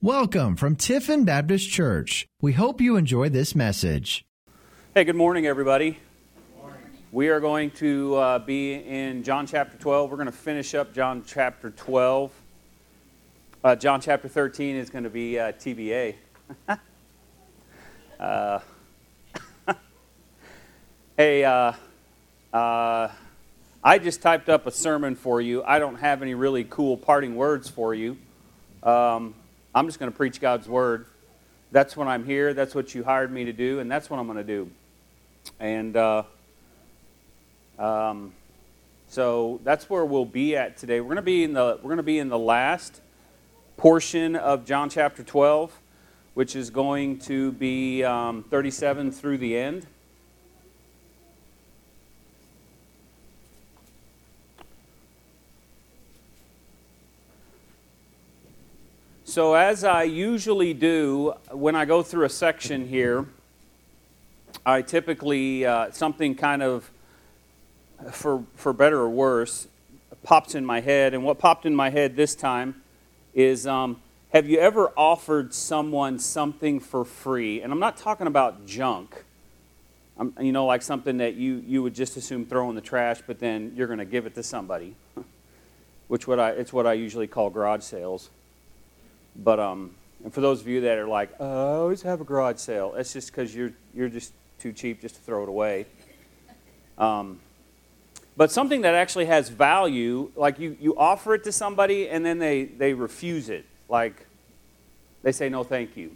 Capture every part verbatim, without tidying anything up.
Welcome from Tiffin Baptist Church. We hope you enjoy this message. Hey, good morning, everybody. Good morning. We are going to uh, be in John chapter twelve. We're going to finish up John chapter twelve. Uh, John chapter thirteen is going to be uh, T B A. uh, hey, uh, uh, I just typed up a sermon for you. I don't have any really cool parting words for you. Um, I'm just going to preach God's word. That's what I'm here. That's what you hired me to do, and that's what I'm going to do. And uh, um, so that's where we'll be at today. We're going to be in the we're going to be in the last portion of John chapter twelve, which is going to be um, thirty-seven through the end. So as I usually do when I go through a section here, I typically, uh, something kind of, for, for better or worse, pops in my head. And what popped in my head this time is, um, have you ever offered someone something for free? And I'm not talking about junk. I'm, you know, like something that you, you would just assume throw in the trash, but then you're going to give it to somebody. Which what I, it's what I usually call garage sales. But um, and for those of you that are like, oh, I always have a garage sale, that's just because you're you're just too cheap just to throw it away. Um, but something that actually has value, like you, you offer it to somebody and then they, they refuse it. Like they say no thank you.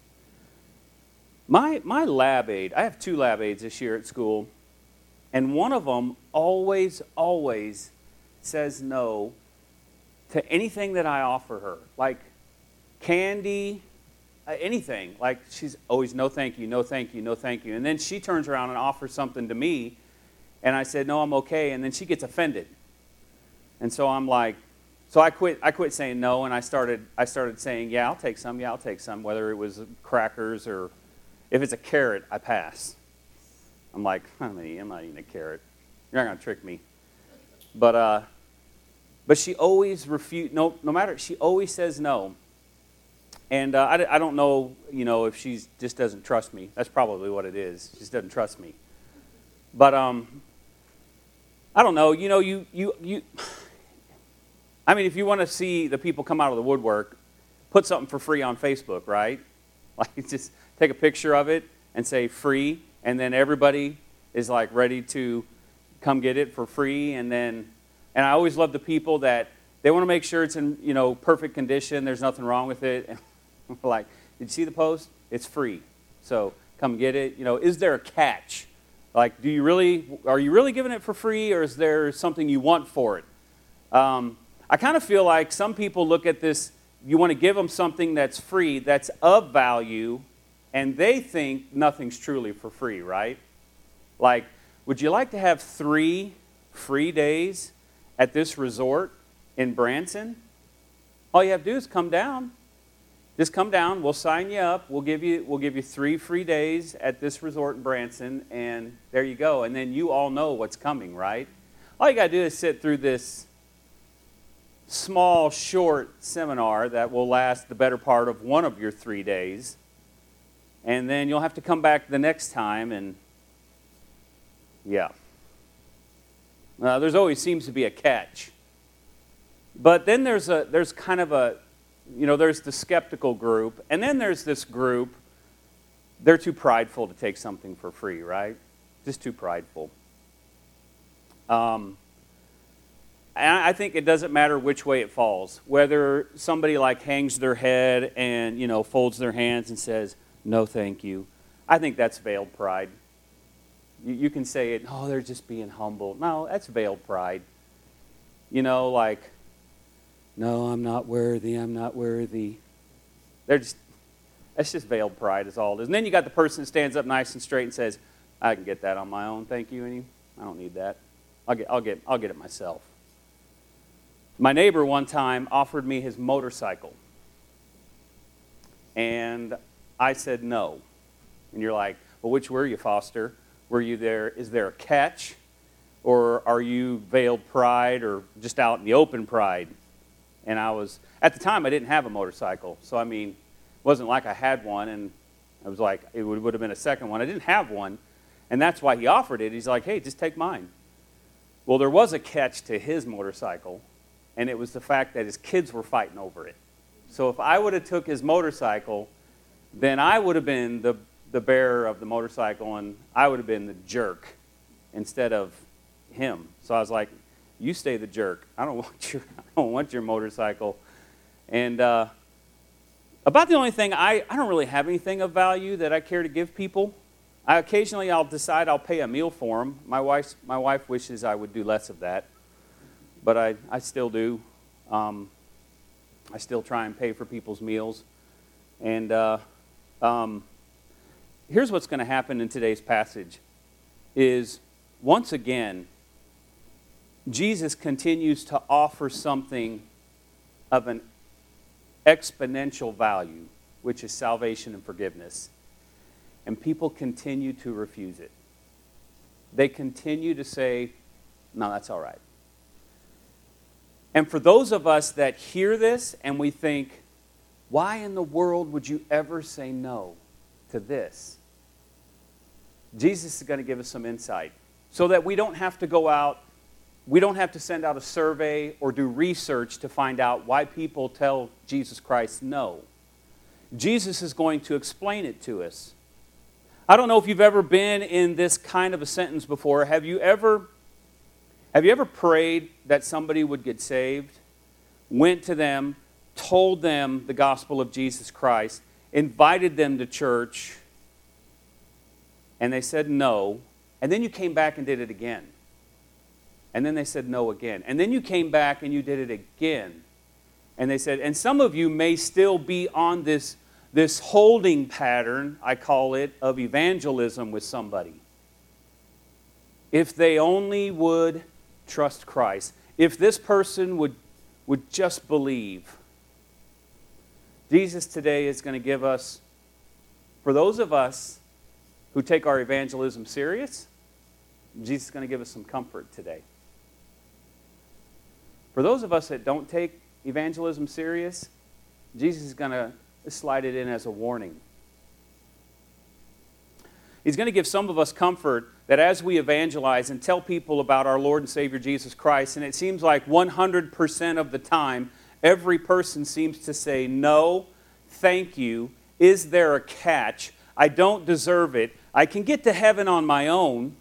My my lab aide, I have two lab aides this year at school, and one of them always, always says no to anything that I offer her. Like candy, uh, anything. Like she's always no thank you, no thank you, no thank you. And then she turns around and offers something to me, and I said, no, I'm okay. And then she gets offended. And so I'm like, so I quit I quit saying no, and I started I started saying, yeah, I'll take some, yeah, I'll take some, whether it was crackers or if it's a carrot, I pass. I'm like, I'm not eating, I'm not eating a carrot. You're not gonna trick me. But uh but she always refuse no no matter she always says no. And uh, I, I don't know, you know, if she just doesn't trust me. That's probably what it is. She just doesn't trust me. But um, I don't know. You know, you you you. I mean, if you want to see the people come out of the woodwork, put something for free on Facebook, right? Like, just take a picture of it and say free, and then everybody is like ready to come get it for free. And then, and I always love the people that they want to make sure it's in, you know, perfect condition. There's nothing wrong with it. Like, did you see the post? It's free, so come get it. You know, is there a catch? Like, do you really, are you really giving it for free, or is there something you want for it? Um, I kind of feel like some people look at this, you want to give them something that's free, that's of value, and they think nothing's truly for free, right? Like, would you like to have three free days at this resort in Branson? All you have to do is come down. Just come down, we'll sign you up, we'll give you we'll give you three free days at this resort in Branson, and there you go. And then you all know what's coming, right? All you got to do is sit through this small, short seminar that will last the better part of one of your three days. And then you'll have to come back the next time, and yeah. Uh, there's always seems to be a catch. But then there's a there's kind of a You know, there's the skeptical group, and then there's this group, they're too prideful to take something for free, right? Just too prideful. Um, and I think it doesn't matter which way it falls. Whether somebody like hangs their head and, you know, folds their hands and says, no thank you. I think that's veiled pride. You, you can say it, oh, they're just being humble. No, that's veiled pride. You know, like, no, I'm not worthy, I'm not worthy. They're just, that's just veiled pride is all it is. And then you got the person that stands up nice and straight and says, I can get that on my own, thank you, any, I don't need that. I'll get, I'll get, I'll get it myself. My neighbor one time offered me his motorcycle. And I said no. And you're like, well, which were you, Foster? Were you there, is there a catch? Or are you veiled pride or just out in the open pride? And I was, at the time, I didn't have a motorcycle. So, I mean, it wasn't like I had one, and I was like, it would, would have been a second one. I didn't have one, and that's why he offered it. He's like, hey, just take mine. Well, there was a catch to his motorcycle, and it was the fact that his kids were fighting over it. So if I would have took his motorcycle, then I would have been the, the bearer of the motorcycle, and I would have been the jerk instead of him. So I was like, you stay the jerk. I don't want your, I don't want your motorcycle. And uh, about the only thing, I, I don't really have anything of value that I care to give people. I occasionally I'll decide I'll pay a meal for them. My wife, my wife wishes I would do less of that, but I, I still do. Um, I still try and pay for people's meals. And uh, um, here's what's going to happen in today's passage is, once again, Jesus continues to offer something of an exponential value, which is salvation and forgiveness. And people continue to refuse it. They continue to say, no, that's all right. And for those of us that hear this and we think, why in the world would you ever say no to this? Jesus is going to give us some insight so that we don't have to go out, we don't have to send out a survey or do research to find out why people tell Jesus Christ no. Jesus is going to explain it to us. I don't know if you've ever been in this kind of a sentence before. Have you ever, have you ever prayed that somebody would get saved, went to them, told them the gospel of Jesus Christ, invited them to church, and they said no, and then you came back and did it again? And then they said no again. And then you came back and you did it again. And they said, and some of you may still be on this, this holding pattern, I call it, of evangelism with somebody. If they only would trust Christ. If this person would, would just believe. Jesus today is going to give us, for those of us who take our evangelism serious, Jesus is going to give us some comfort today. For those of us that don't take evangelism serious, Jesus is going to slide it in as a warning. He's going to give some of us comfort that as we evangelize and tell people about our Lord and Savior Jesus Christ, and it seems like one hundred percent of the time, every person seems to say, no, thank you, is there a catch? I don't deserve it. I can get to heaven on my own.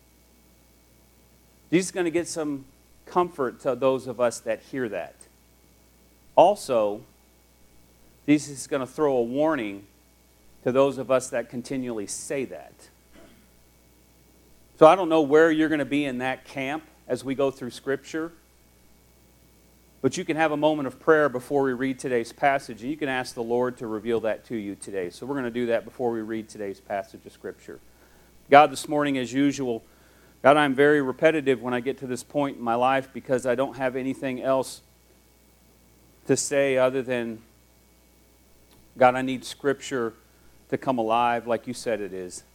Jesus is going to get some comfort to those of us that hear that. Also, Jesus is going to throw a warning to those of us that continually say that. So I don't know where you're going to be in that camp as we go through Scripture, but you can have a moment of prayer before we read today's passage, and you can ask the Lord to reveal that to you today. So we're going to do that before we read today's passage of Scripture. God, this morning, as usual, God, I'm very repetitive when I get to this point in my life because I don't have anything else to say other than, God, I need Scripture to come alive like you said it is.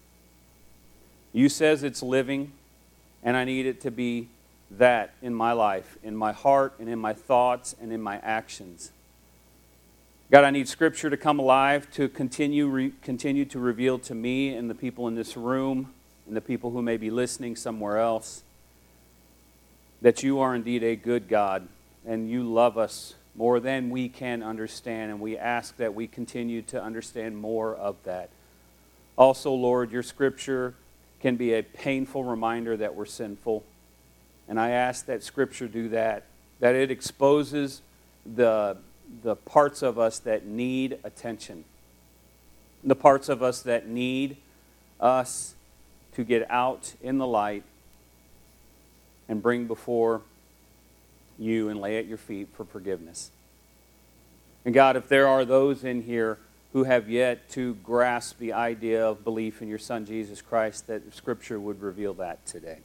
You says it's living, and I need it to be that in my life, in my heart and in my thoughts and in my actions. God, I need Scripture to come alive to continue, re, continue to reveal to me and the people in this room and the people who may be listening somewhere else that you are indeed a good God and you love us more than we can understand, and we ask that we continue to understand more of that. Also, Lord, your Scripture can be a painful reminder that we're sinful, and I ask that Scripture do that, that it exposes the, the parts of us that need attention, the parts of us that need us to get out in the light and bring before you and lay at your feet for forgiveness. And God, if there are those in here who have yet to grasp the idea of belief in your Son, Jesus Christ, that Scripture would reveal that today.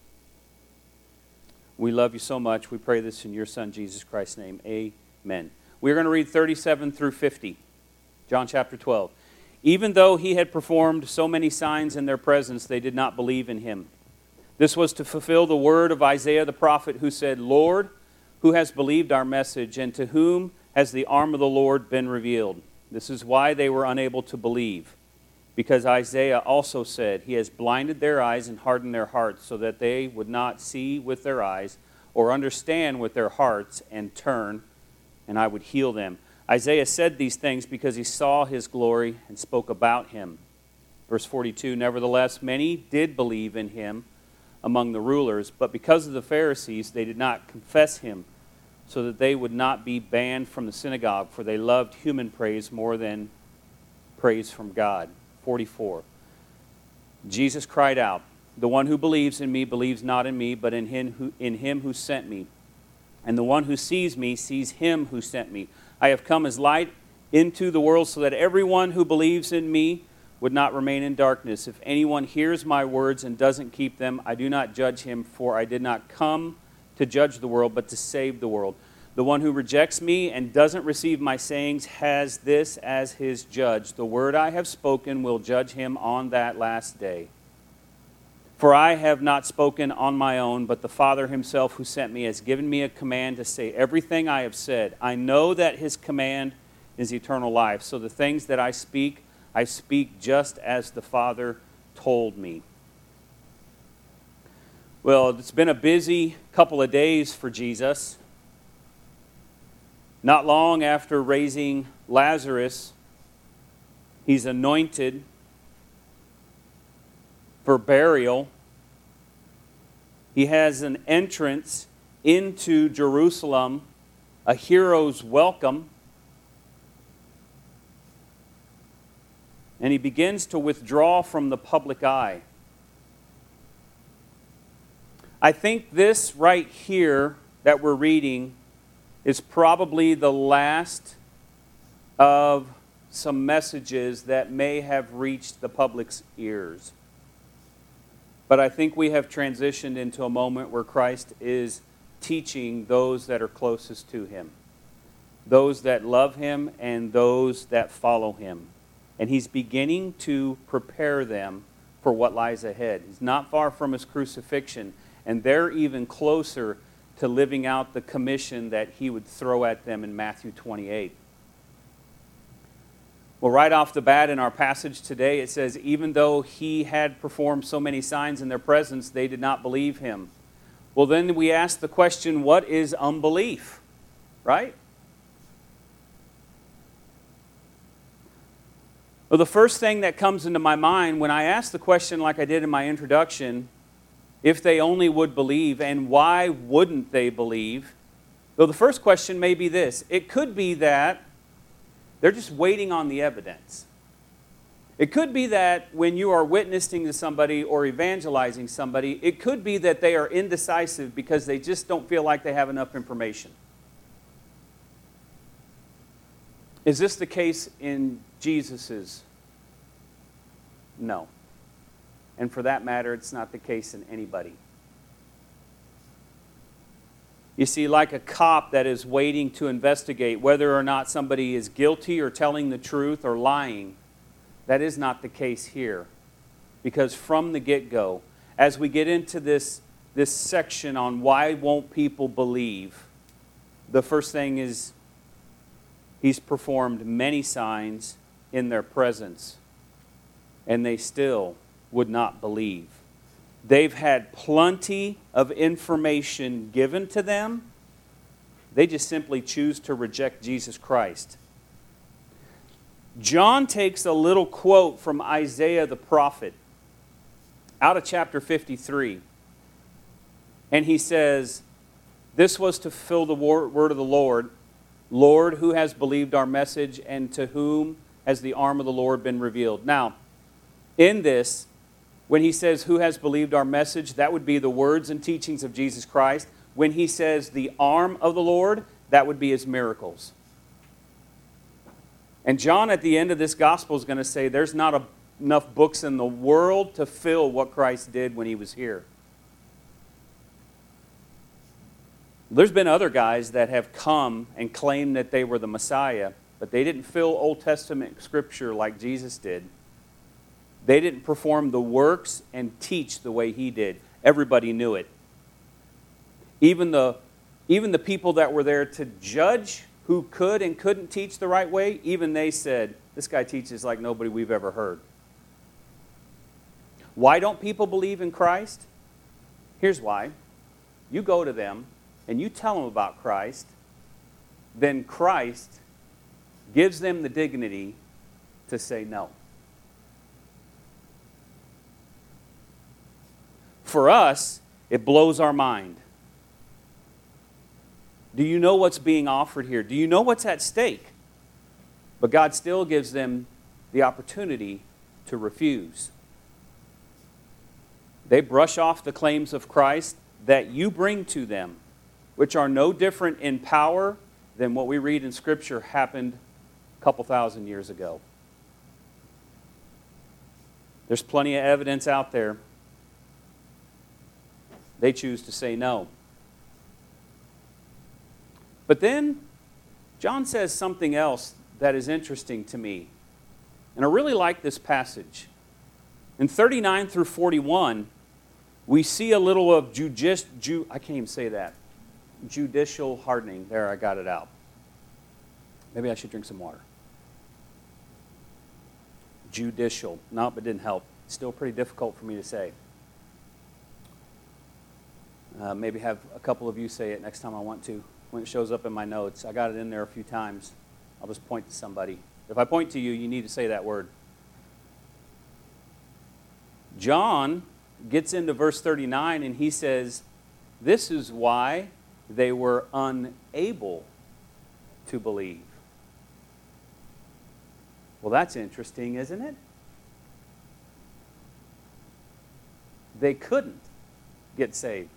We love you so much. We pray this in your Son, Jesus Christ's name. Amen. We're going to read thirty-seven through fifty, John chapter twelve. Even though he had performed so many signs in their presence, they did not believe in him. This was to fulfill the word of Isaiah the prophet, who said, Lord, who has believed our message, and to whom has the arm of the Lord been revealed? This is why they were unable to believe. Because Isaiah also said, He has blinded their eyes and hardened their hearts, so that they would not see with their eyes or understand with their hearts and turn, and I would heal them. Isaiah said these things because he saw His glory and spoke about Him. Verse forty-two, nevertheless, many did believe in Him among the rulers, but because of the Pharisees, they did not confess Him, so that they would not be banned from the synagogue, for they loved human praise more than praise from God. forty-four. Jesus cried out, the one who believes in me believes not in me, but in him who, in him who sent me. And the one who sees me sees Him who sent me. I have come as light into the world so that everyone who believes in me would not remain in darkness. If anyone hears my words and doesn't keep them, I do not judge him, for I did not come to judge the world, but to save the world. The one who rejects me and doesn't receive my sayings has this as his judge. The word I have spoken will judge him on that last day. For I have not spoken on my own, but the Father Himself who sent me has given me a command to say everything I have said. I know that His command is eternal life, so the things that I speak, I speak just as the Father told me. Well, it's been a busy couple of days for Jesus. Not long after raising Lazarus, He's anointed for burial. He has an entrance into Jerusalem, a hero's welcome. And He begins to withdraw from the public eye. I think this right here that we're reading is probably the last of some messages that may have reached the public's ears. But I think we have transitioned into a moment where Christ is teaching those that are closest to Him, those that love Him and those that follow Him. And He's beginning to prepare them for what lies ahead. He's not far from His crucifixion, and they're even closer to living out the commission that He would throw at them in Matthew twenty-eight. Well, right off the bat in our passage today, it says, even though He had performed so many signs in their presence, they did not believe Him. Well, then we ask the question, what is unbelief? Right? Well, the first thing that comes into my mind when I ask the question like I did in my introduction, if they only would believe, and why wouldn't they believe? Well, the first question may be this. It could be that they're just waiting on the evidence. It could be that when you are witnessing to somebody or evangelizing somebody, it could be that they are indecisive because they just don't feel like they have enough information. Is this the case in Jesus's? No. And for that matter, it's not the case in anybody. You see, like a cop that is waiting to investigate whether or not somebody is guilty or telling the truth or lying, that is not the case here. Because from the get-go, as we get into this, this section on why won't people believe, the first thing is He's performed many signs in their presence, and they still would not believe. They've had plenty of information given to them. They just simply choose to reject Jesus Christ. John takes a little quote from Isaiah the prophet out of chapter fifty-three. And he says, this was to fulfill the word of the Lord. Lord, who has believed our message, and to whom has the arm of the Lord been revealed? Now, in this, when he says, who has believed our message, that would be the words and teachings of Jesus Christ. When he says the arm of the Lord, that would be His miracles. And John at the end of this gospel is going to say there's not a, enough books in the world to fill what Christ did when He was here. There's been other guys that have come and claimed that they were the Messiah, but they didn't fill Old Testament Scripture like Jesus did. They didn't perform the works and teach the way He did. Everybody knew it. Even the even the people that were there to judge who could and couldn't teach the right way, even they said, this guy teaches like nobody we've ever heard. Why don't people believe in Christ? Here's why. You go to them and you tell them about Christ, then Christ gives them the dignity to say no. For us, it blows our mind. Do you know what's being offered here? Do you know what's at stake? But God still gives them the opportunity to refuse. They brush off the claims of Christ that you bring to them, which are no different in power than what we read in Scripture happened a couple thousand years ago. There's plenty of evidence out there. They choose to say no. But then, John says something else that is interesting to me. And I really like this passage. In thirty-nine through forty-one, we see a little of judici- ju- I can't even say that. Judicial hardening. There, I got it out. Maybe I should drink some water. Judicial. Nope, it didn't help. Still pretty difficult for me to say. Uh, maybe have a couple of you say it next time I want to. When it shows up in my notes. I got it in there a few times. I'll just point to somebody. If I point to you, you need to say that word. John gets into verse thirty-nine and he says, this is why they were unable to believe. Well, that's interesting, isn't it? They couldn't get saved.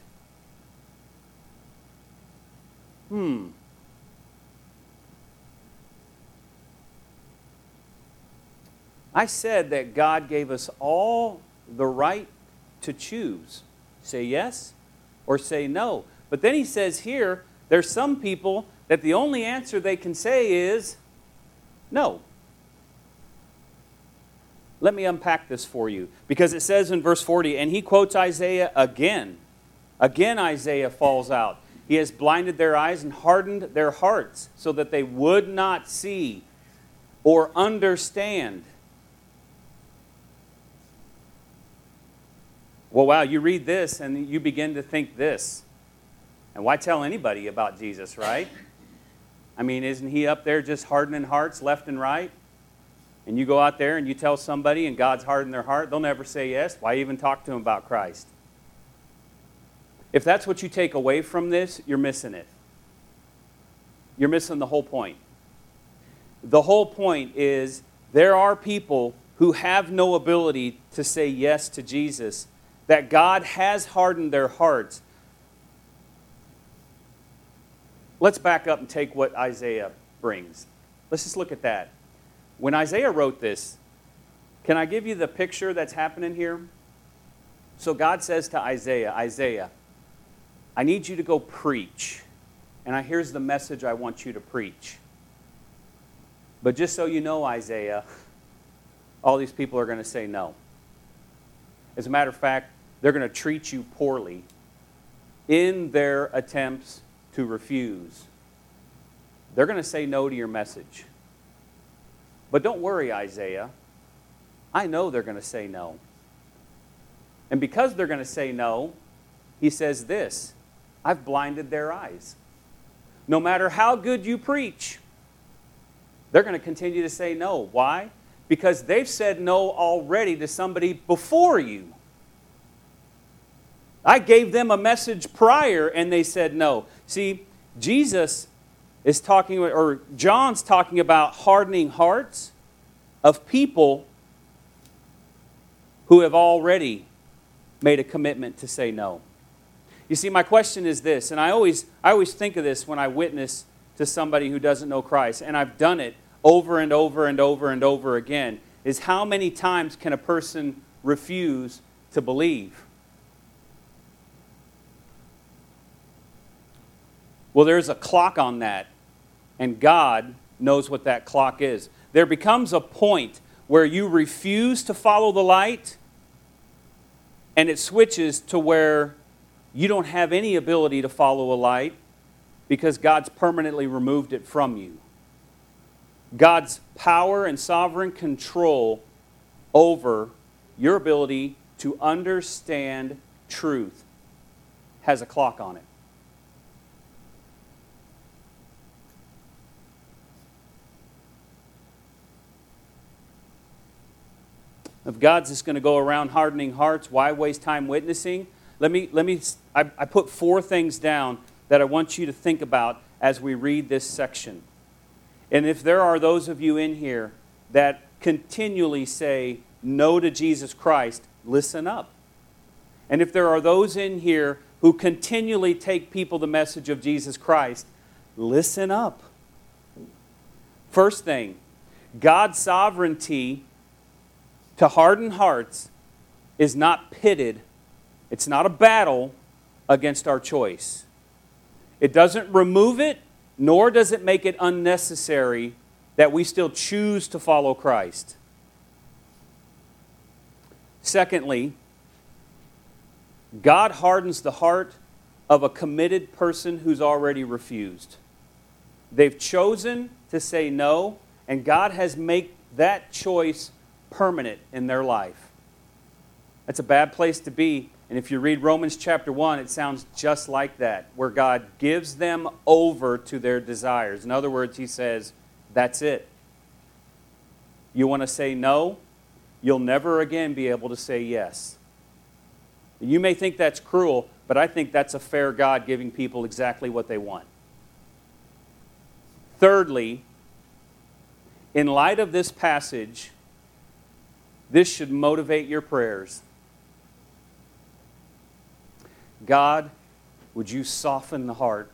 Hmm. I said that God gave us all the right to choose. Say yes or say no. But then he says here, there's some people that the only answer they can say is no. Let me unpack this for you. Because it says in verse forty, and he quotes Isaiah again. Again Isaiah falls out. He has blinded their eyes and hardened their hearts so that they would not see or understand. Well, wow, you read this and you begin to think this. And why tell anybody about Jesus, right? I mean, isn't he up there just hardening hearts left and right? And you go out there and you tell somebody and God's hardened their heart, they'll never say yes. Why even talk to them about Christ? If that's what you take away from this, you're missing it. You're missing the whole point. The whole point is there are people who have no ability to say yes to Jesus, that God has hardened their hearts. Let's back up and take what Isaiah brings. Let's just look at that. When Isaiah wrote this, can I give you the picture that's happening here? So God says to Isaiah, Isaiah, I need you to go preach. And I, here's the message I want you to preach. But just so you know, Isaiah, all these people are going to say no. As a matter of fact, they're going to treat you poorly in their attempts to refuse. They're going to say no to your message. But don't worry, Isaiah. I know they're going to say no. And because they're going to say no, he says this, I've blinded their eyes. No matter how good you preach, they're going to continue to say no. Why? Because they've said no already to somebody before you. I gave them a message prior and they said no. See, Jesus is talking, or John's talking about hardening hearts of people who have already made a commitment to say no. You see, my question is this, and I always, I always think of this when I witness to somebody who doesn't know Christ, and I've done it over and over and over and over again, is how many times can a person refuse to believe? Well, there's a clock on that, and God knows what that clock is. There becomes a point where you refuse to follow the light, and it switches to where you don't have any ability to follow a light, because God's permanently removed it from you. God's power and sovereign control over your ability to understand truth has a clock on it. If God's just going to go around hardening hearts, why waste time witnessing? Let me, let me, I, I put four things down that I want you to think about as we read this section. And if there are those of you in here that continually say no to Jesus Christ, listen up. And if there are those in here who continually take people the message of Jesus Christ, listen up. First thing, God's sovereignty to harden hearts is not pitted. It's not a battle against our choice. It doesn't remove it, nor does it make it unnecessary that we still choose to follow Christ. Secondly, God hardens the heart of a committed person who's already refused. They've chosen to say no, and God has made that choice permanent in their life. That's a bad place to be. And if you read Romans chapter one, it sounds just like that, where God gives them over to their desires. In other words, He says, that's it. You want to say no? You'll never again be able to say yes. You may think that's cruel, but I think that's a fair God giving people exactly what they want. Thirdly, in light of this passage, this should motivate your prayers. God, would you soften the heart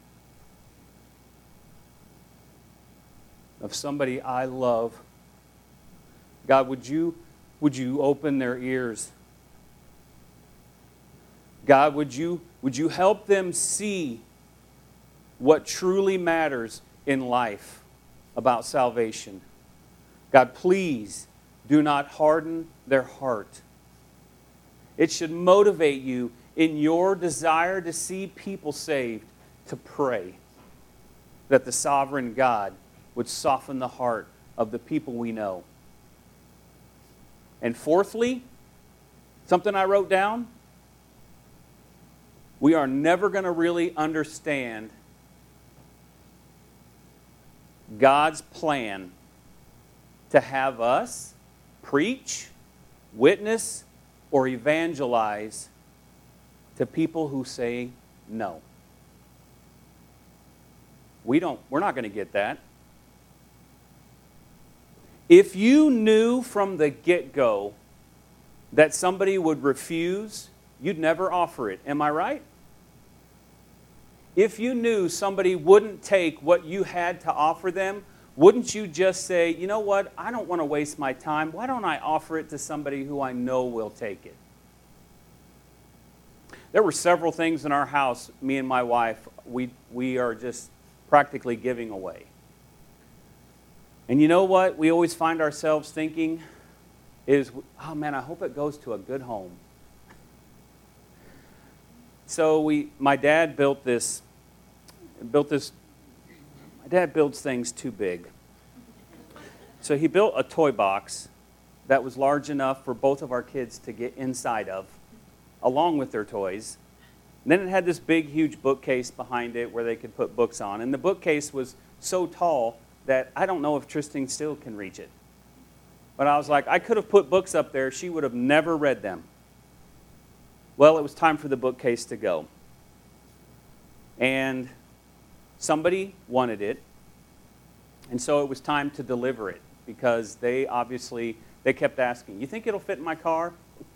of somebody I love? God, would you, would you open their ears? God, would you, would you help them see what truly matters in life about salvation? God, please do not harden their heart. It should motivate you in your desire to see people saved to pray that the sovereign God would soften the heart of the people we know. And fourthly, something I wrote down, we are never going to really understand God's plan to have us preach, witness, or evangelize to people who say no. We don't, we're not going to get that. If you knew from the get-go that somebody would refuse, you'd never offer it. Am I right? If you knew somebody wouldn't take what you had to offer them, wouldn't you just say, you know what, I don't want to waste my time. Why don't I offer it to somebody who I know will take it? There were several things in our house, me and my wife, we, we are just practically giving away. And you know what we always find ourselves thinking is, oh man, I hope it goes to a good home. So we, my dad built this, built this, my dad builds things too big. So he built a toy box that was large enough for both of our kids to get inside of, along with their toys. And then it had this big, huge bookcase behind it where they could put books on. And the bookcase was so tall that I don't know if Tristan still can reach it. But I was like, I could have put books up there. She would have never read them. Well, it was time for the bookcase to go. And somebody wanted it. And so it was time to deliver it because they obviously, they kept asking, you think it'll fit in my car?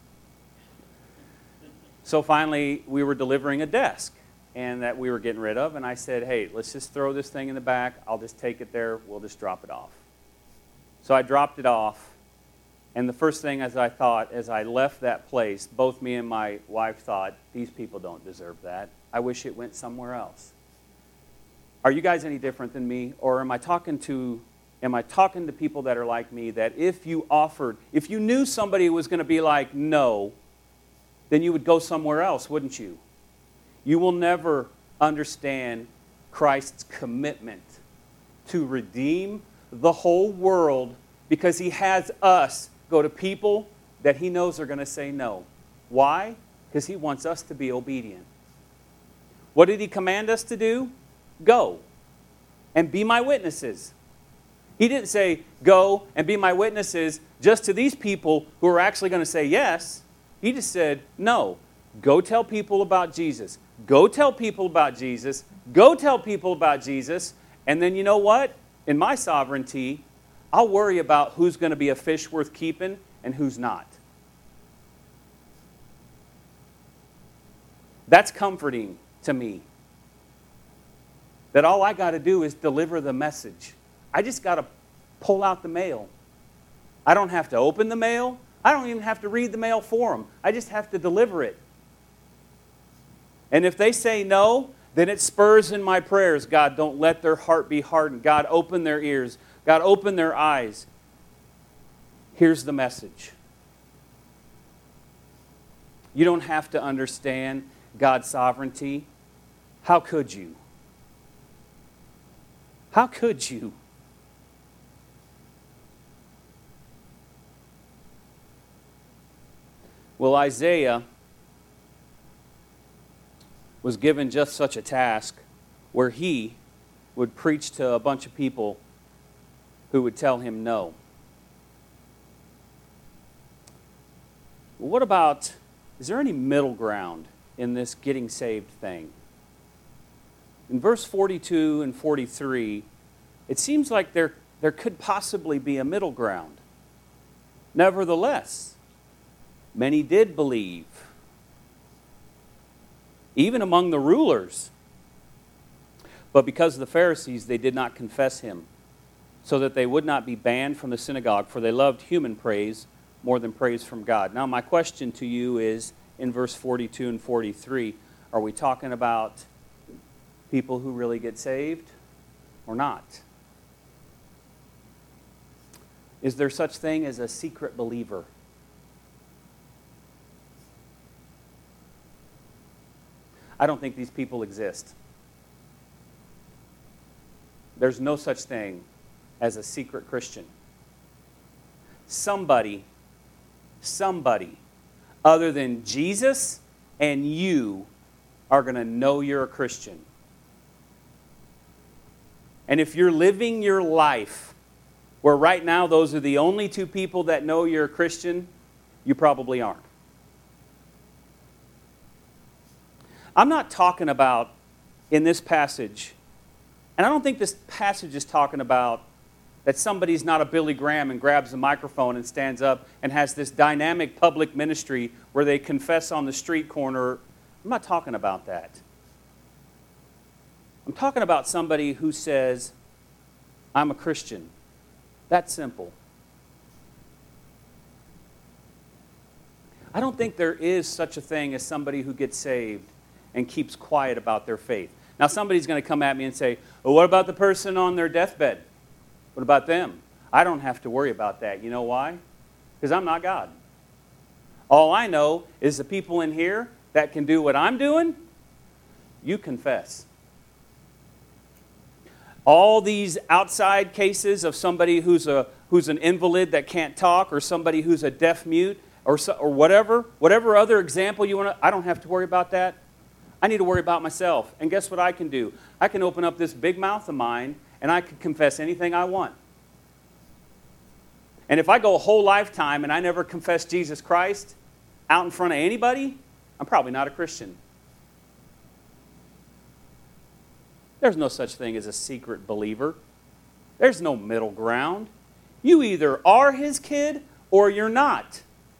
So finally, we were delivering a desk and that we were getting rid of. And I said, hey, let's just throw this thing in the back. I'll just take it there. We'll just drop it off. So I dropped it off. And the first thing as I thought, as I left that place, both me and my wife thought, these people don't deserve that. I wish it went somewhere else. Are you guys any different than me? Or am I talking to, am I talking to people that are like me, that if you offered, if you knew somebody was going to be like, no, then you would go somewhere else, wouldn't you? You will never understand Christ's commitment to redeem the whole world because he has us go to people that he knows are going to say no. Why? Because he wants us to be obedient. What did he command us to do? Go and be my witnesses. He didn't say, go and be my witnesses just to these people who are actually going to say yes. He just said, no, go tell people about Jesus. Go tell people about Jesus. Go tell people about Jesus. And then you know what? In my sovereignty, I'll worry about who's going to be a fish worth keeping and who's not. That's comforting to me. That all I got to do is deliver the message. I just got to pull out the mail. I don't have to open the mail. I don't even have to read the mail for them. I just have to deliver it. And if they say no, then it spurs in my prayers. God, don't let their heart be hardened. God, open their ears. God, open their eyes. Here's the message. You don't have to understand God's sovereignty. How could you? How could you? Well, Isaiah was given just such a task where he would preach to a bunch of people who would tell him no. Well, what about, is there any middle ground in this getting saved thing? In verse forty-two and forty-three, it seems like there, there could possibly be a middle ground. Nevertheless, many did believe, even among the rulers. But because of the Pharisees, they did not confess him, so that they would not be banned from the synagogue, for they loved human praise more than praise from God. Now, my question to you is, in verse forty-two and forty-three, are we talking about people who really get saved or not? Is there such thing as a secret believer? I don't think these people exist. There's no such thing as a secret Christian. Somebody, somebody other than Jesus and you are going to know you're a Christian. And if you're living your life where right now those are the only two people that know you're a Christian, you probably aren't. I'm not talking about in this passage, and I don't think this passage is talking about that somebody's not a Billy Graham and grabs a microphone and stands up and has this dynamic public ministry where they confess on the street corner. I'm not talking about that. I'm talking about somebody who says, I'm a Christian. That's simple. I don't think there is such a thing as somebody who gets saved and keeps quiet about their faith. Now, somebody's going to come at me and say, well, what about the person on their deathbed? What about them? I don't have to worry about that. You know why? Because I'm not God. All I know is the people in here that can do what I'm doing, you confess. All these outside cases of somebody who's a who's an invalid that can't talk, or somebody who's a deaf mute, or so, or whatever, whatever other example you want to, I don't have to worry about that. I need to worry about myself. And guess what I can do? I can open up this big mouth of mine and I can confess anything I want. And if I go a whole lifetime and I never confess Jesus Christ out in front of anybody, I'm probably not a Christian. There's no such thing as a secret believer. There's no middle ground. You either are his kid or you're not.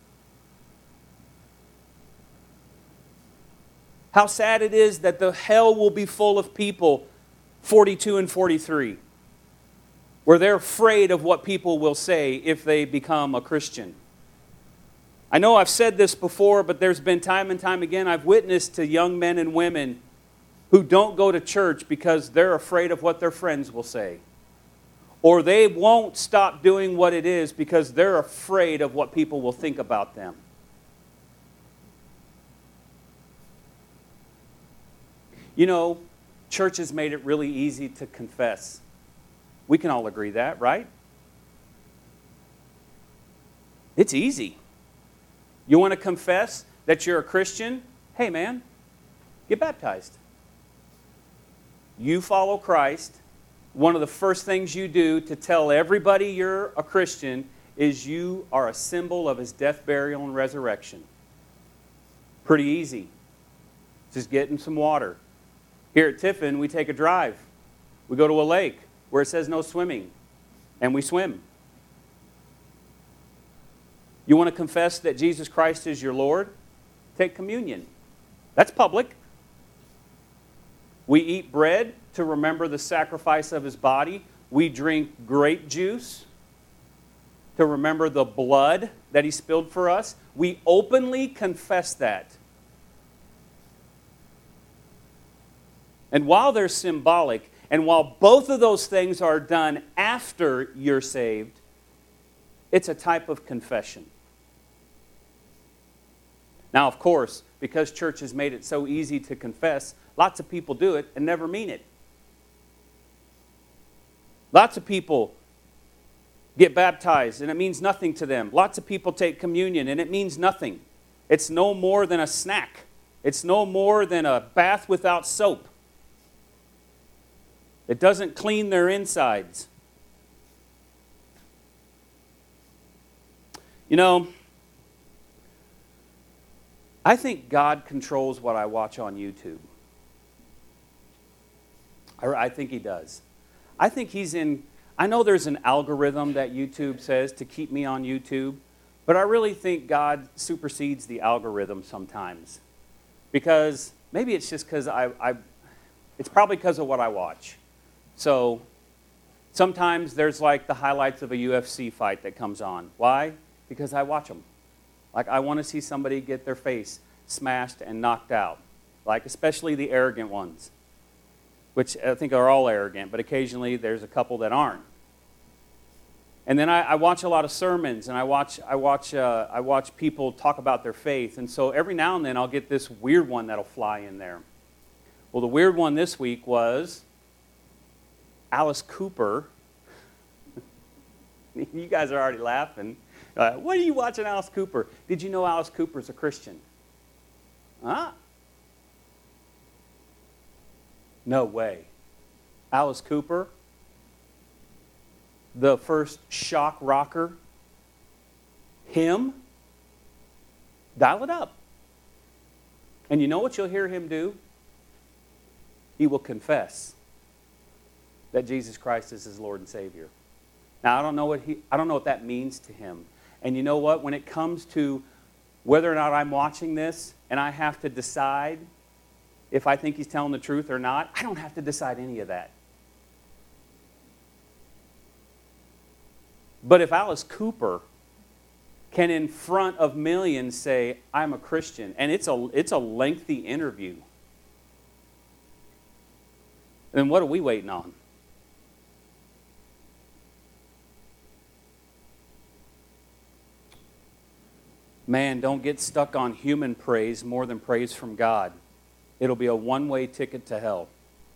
How sad it is that the hell will be full of people, forty-two and forty-three, where they're afraid of what people will say if they become a Christian. I know I've said this before, but there's been time and time again I've witnessed to young men and women who don't go to church because they're afraid of what their friends will say. Or they won't stop doing what it is because they're afraid of what people will think about them. You know, church has made it really easy to confess. We can all agree that, right? It's easy. You want to confess that you're a Christian? Hey, man, get baptized. You follow Christ. One of the first things you do to tell everybody you're a Christian is you are a symbol of His death, burial, and resurrection. Pretty easy. Just getting some water. Here at Tiffin, we take a drive. We go to a lake where it says no swimming, and we swim. You want to confess that Jesus Christ is your Lord? Take communion. That's public. We eat bread to remember the sacrifice of His body. We drink grape juice to remember the blood that He spilled for us. We openly confess that. And while they're symbolic, and while both of those things are done after you're saved, it's a type of confession. Now, of course, because church has made it so easy to confess, lots of people do it and never mean it. Lots of people get baptized and it means nothing to them. Lots of people take communion and it means nothing. It's no more than a snack. It's no more than a bath without soap. It doesn't clean their insides. You know, I think God controls what I watch on YouTube. I, I think He does. I think He's in, I know there's an algorithm that YouTube says to keep me on YouTube, but I really think God supersedes the algorithm sometimes. Because maybe it's just because I, I, it's probably because of what I watch. So sometimes there's like the highlights of a U F C fight that comes on. Why? Because I watch them. Like I want to see somebody get their face smashed and knocked out. Like especially the arrogant ones, which I think are all arrogant, but occasionally there's a couple that aren't. And then I, I watch a lot of sermons, and I watch I watch uh, I watch people talk about their faith, and so every now and then I'll get this weird one that'll fly in there. Well, the weird one this week was Alice Cooper. You guys are already laughing. Uh, what are you watching, Alice Cooper? Did you know Alice Cooper's a Christian? Huh? No way. Alice Cooper, the first shock rocker, him, dial it up. And you know what you'll hear him do? He will confess that Jesus Christ is his Lord and Savior. Now, I don't know what he, I don't know what that means to him. And you know what? When it comes to whether or not I'm watching this and I have to decide if I think he's telling the truth or not, I don't have to decide any of that. But if Alice Cooper can in front of millions say, I'm a Christian, and it's a, it's a lengthy interview, then what are we waiting on? Man, don't get stuck on human praise more than praise from God. It'll be a one-way ticket to hell.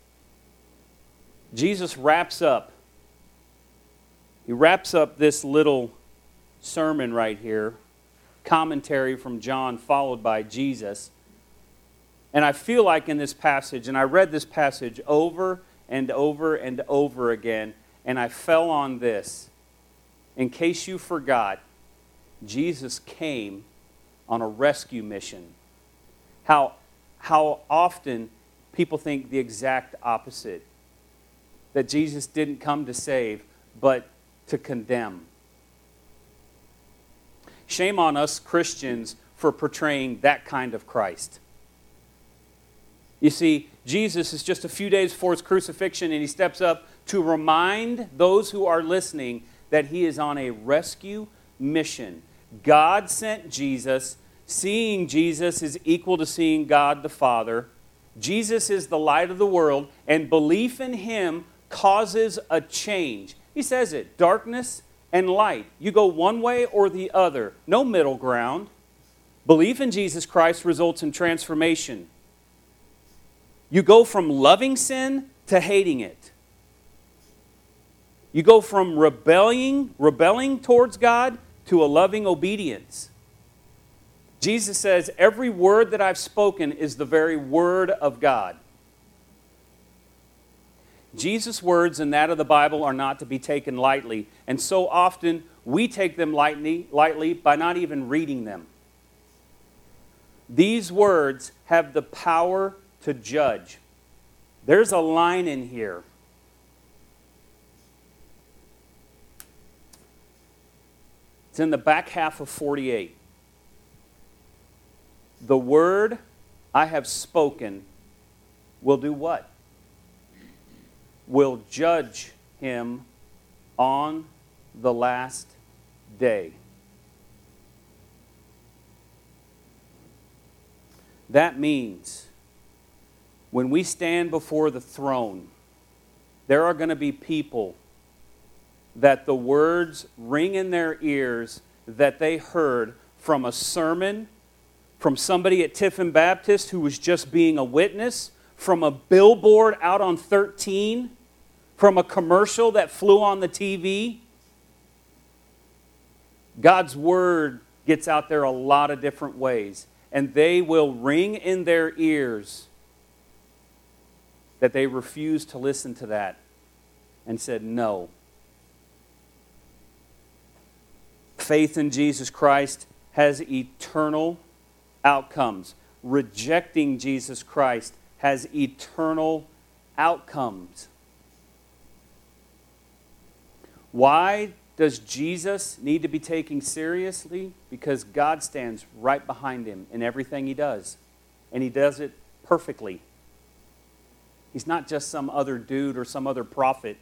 Jesus wraps up. He wraps up this little sermon right here, commentary from John followed by Jesus. And I feel like in this passage, and I read this passage over and over and over again, and I fell on this. In case you forgot, Jesus came on a rescue mission. How, how often people think the exact opposite. That Jesus didn't come to save, but to condemn. Shame on us Christians for portraying that kind of Christ. You see, Jesus is just a few days before his crucifixion, and he steps up to remind those who are listening that he is on a rescue mission. God sent Jesus. Seeing Jesus is equal to seeing God the Father. Jesus is the light of the world, and belief in him causes a change. He says it, darkness and light. You go one way or the other. No middle ground. Belief in Jesus Christ results in transformation. You go from loving sin to hating it. You go from rebelling, rebelling towards God to a loving obedience. Jesus says, every word that I've spoken is the very word of God. Jesus' words and that of the Bible are not to be taken lightly. And so often we take them lightly, lightly by not even reading them. These words have the power to judge. There's a line in here. It's in the back half of forty-eight. The word I have spoken will do what? Will judge him on the last day. That means when we stand before the throne, there are going to be people that the words ring in their ears that they heard from a sermon, from somebody at Tiffin Baptist who was just being a witness, from a billboard out on thirteen, from a commercial that flew on the T V. God's word gets out there a lot of different ways, and they will ring in their ears that they refused to listen to that and said no. Faith in Jesus Christ has eternal outcomes. Rejecting Jesus Christ has eternal outcomes. Why does Jesus need to be taken seriously? Because God stands right behind him in everything he does. And he does it perfectly. He's not just some other dude or some other prophet.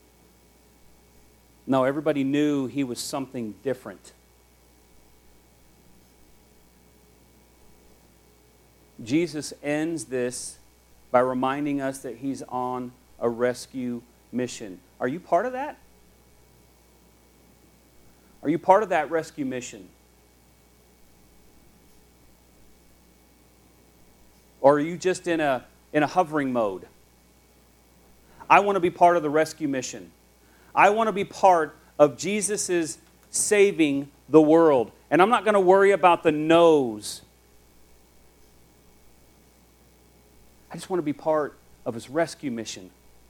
No, everybody knew he was something different. Jesus ends this by reminding us that he's on a rescue mission. Are you part of that? Are you part of that rescue mission? Or are you just in a, in a hovering mode? I want to be part of the rescue mission. I want to be part of Jesus' saving the world. And I'm not going to worry about the no's. I just want to be part of his rescue mission.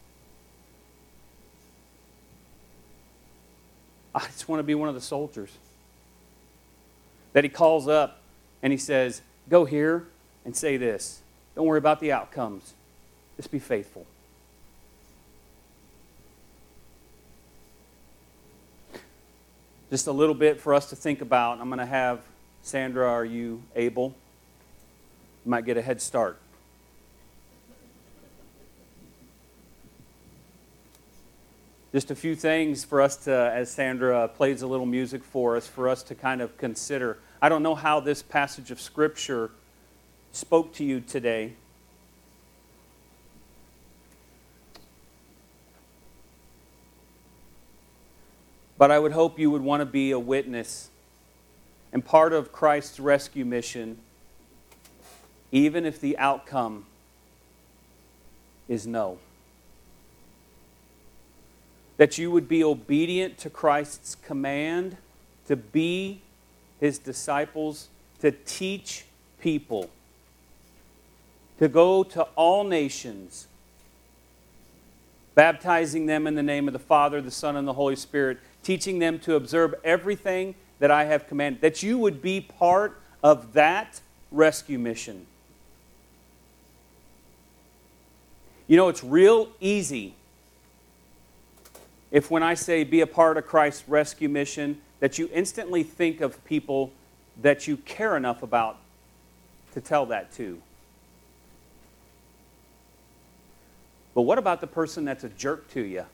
I just want to be one of the soldiers that he calls up and he says, go here and say this. Don't worry about the outcomes. Just be faithful. Just a little bit for us to think about. I'm going to have Sandra, are you able? You might get a head start. Just a few things for us to, as Sandra plays a little music for us, for us to kind of consider. I don't know how this passage of Scripture spoke to you today. But I would hope you would want to be a witness and part of Christ's rescue mission, even if the outcome is no. That you would be obedient to Christ's command to be his disciples, to teach people, to go to all nations, baptizing them in the name of the Father, the Son, and the Holy Spirit, teaching them to observe everything that I have commanded. That you would be part of that rescue mission. You know, it's real easy if when I say be a part of Christ's rescue mission, that you instantly think of people that you care enough about to tell that to. But what about the person that's a jerk to you?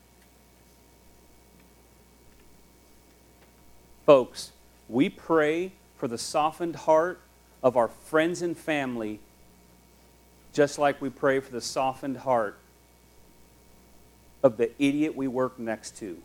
Folks, we pray for the softened heart of our friends and family just like we pray for the softened heart of the idiot we work next to.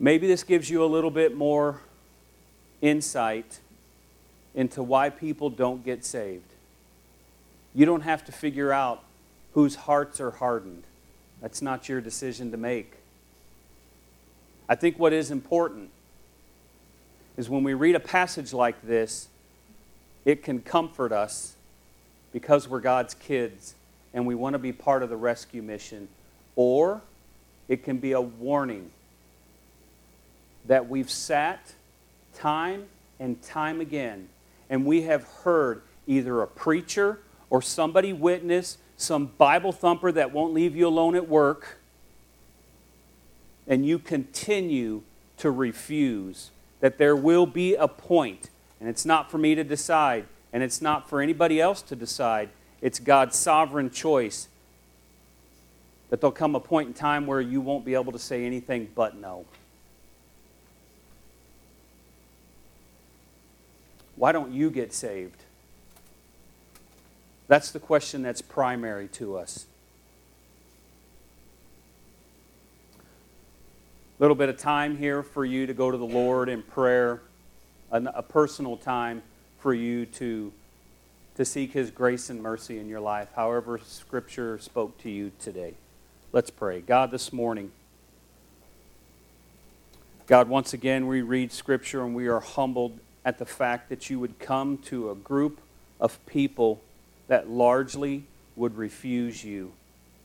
Maybe this gives you a little bit more insight into why people don't get saved. You don't have to figure out whose hearts are hardened. That's not your decision to make. I think what is important is when we read a passage like this, it can comfort us because we're God's kids and we want to be part of the rescue mission. Or it can be a warning that we've sat time and time again and we have heard either a preacher or somebody witness, some Bible thumper that won't leave you alone at work, and you continue to refuse, that there will be a point, and it's not for me to decide, and it's not for anybody else to decide. It's God's sovereign choice that there'll come a point in time where you won't be able to say anything but no. Why don't you get saved? That's the question that's primary to us. A little bit of time here for you to go to the Lord in prayer, a, a personal time for you to, to seek His grace and mercy in your life, however Scripture spoke to you today. Let's pray. God, this morning, God, once again we read Scripture and we are humbled at the fact that you would come to a group of people that largely would refuse you.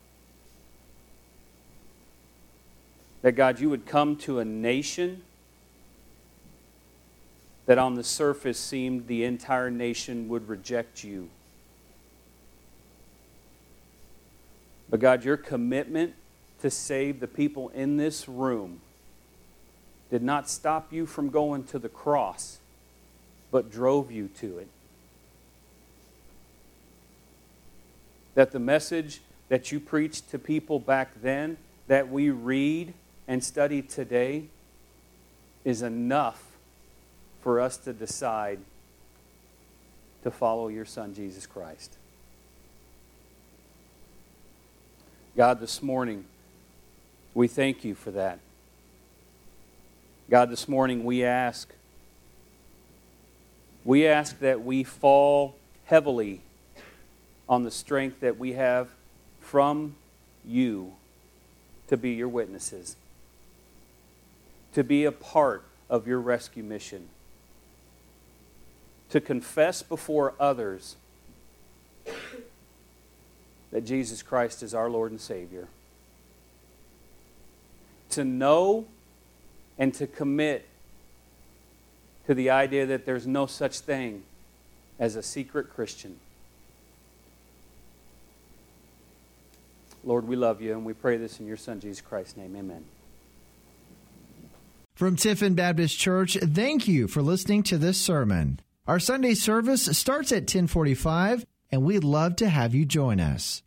That, God, you would come to a nation that on the surface seemed the entire nation would reject you. But, God, your commitment to save the people in this room did not stop you from going to the cross, but drove you to it. That the message that you preached to people back then, that we read and study today, is enough for us to decide to follow your Son, Jesus Christ. God, this morning, we thank you for that. God, this morning we ask, we ask that we fall heavily on the strength that we have from you to be your witnesses, to be a part of your rescue mission, to confess before others that Jesus Christ is our Lord and Savior, to know and to commit to the idea that there's no such thing as a secret Christian. Lord, we love you, and we pray this in your Son, Jesus Christ's name. Amen. From Tiffin Baptist Church, thank you for listening to this sermon. Our Sunday service starts at ten forty-five, and we'd love to have you join us.